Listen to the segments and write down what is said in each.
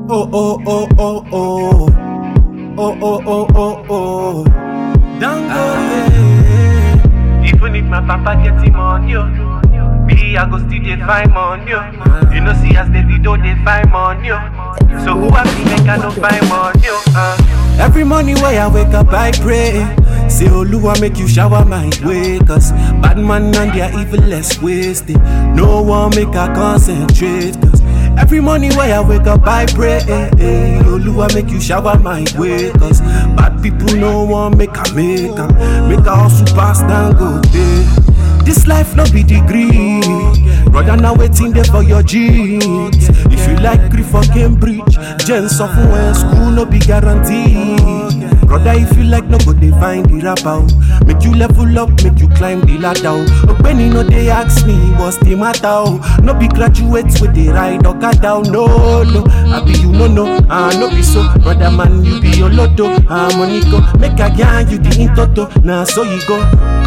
Oh oh oh oh oh. Oh oh oh oh oh. Dangote. Even if my papa get him on you, me I go still dey find money. You know see as Davido dey find money. So who I be make I no find money? Every morning when I wake up I pray. Say Oluwa make you shower my way. Cause bad man and their evil less wasted. No one make I concentrate. Cause every morning when I wake up I pray. Oluwa make you shower my way. Cause bad people no one make I make a hustle pass down go day. This life no be degree. Brother now waiting there for your jeans. If you like grief for Cambridge, gents of when school no be guaranteed. Brother if you like no go they find the rapper. Make you level up, make you climb the ladder. Ogbeni no they ask me what's the matter. No be graduates with the ride or cut down. No, I be you no, no be so. Brother man you be your lotto. Monico, make a gang you the intoto. Now so you go.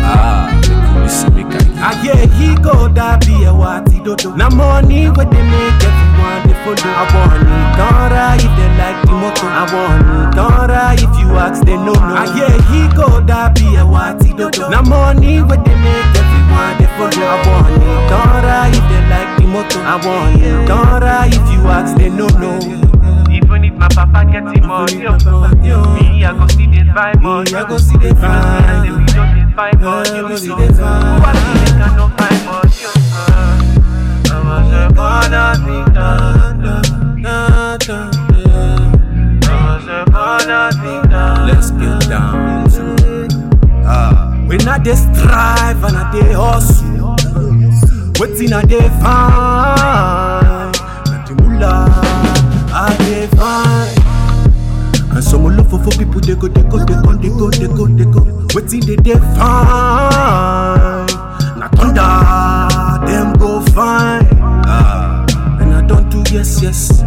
I hear he go that be a what he do. Now money where they make everyone they follow. I want it, don't if they like the motto. I want it, don't if you ask they no. I hear he go that be a what he do. Now money where they make everyone they follow. I want it, don't if they like the motto. I want it, don't if you ask they no. Even if my papa get him on you, me I go see the vibe on you. I go see the vibe. We don't dey find money. Who I be make I no find money? I was gonna be done. I was gonna be done. Let's get down to when I dey strive and I dey hustle, waiting I dey find, and the mullah I dey find. And some look for people they go, waiting they find. Na thunder them go find. And I don't do yes.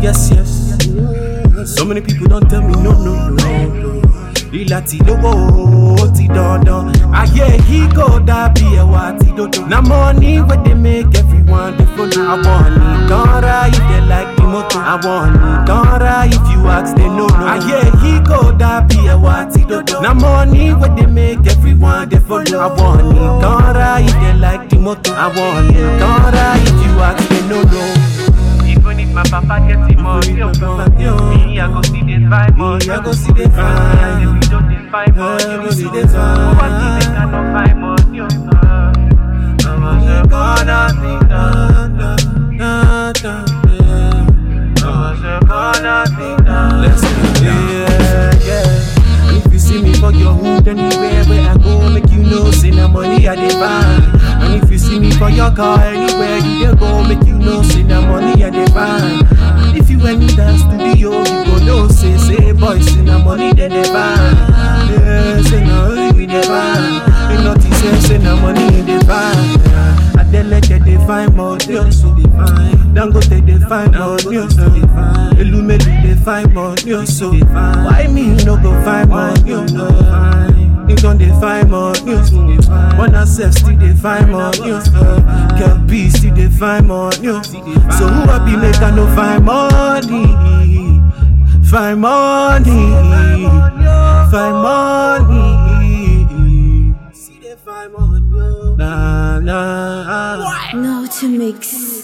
So many people don't tell me no. Ilati no ti don. I hear he go that be a what he do. Now money where they make everyone they follow. I want it, don't if they like the motto. I want it, don't if you ask they no. I hear he go that be a what he do. Now money where they make everyone they follow. I want it, don't if they like the motto. I want it, don't if you ask they no. Even if my papa get him on you, me I go see the vibe on you. I go see the vibe. We don't dey find money. I go see the Who vibe. I be make I no find money? I was gonna be done. I was gonna be done. Let's get yeah. And if you see me for your hood anywhere where I go, make you know say na money I dey find. And if you see me for your car anywhere you dey go, make you know say na money I dey find. If you enter studio, you go know say boys say na money they dey find. Yeah, say na only we dey find. Ain't nothing say na money they find. Adeleke dey find money, also dey find. Dangote dey find money, also dey find. Elumelu dey find money, also dey find. Why me no go find money? You gon' dey find money, also dey find. Wanna self still dey find money, Girl B still dey find money. So who I be make I no find money? Find money, find money. See they find money. Nah. No to mix.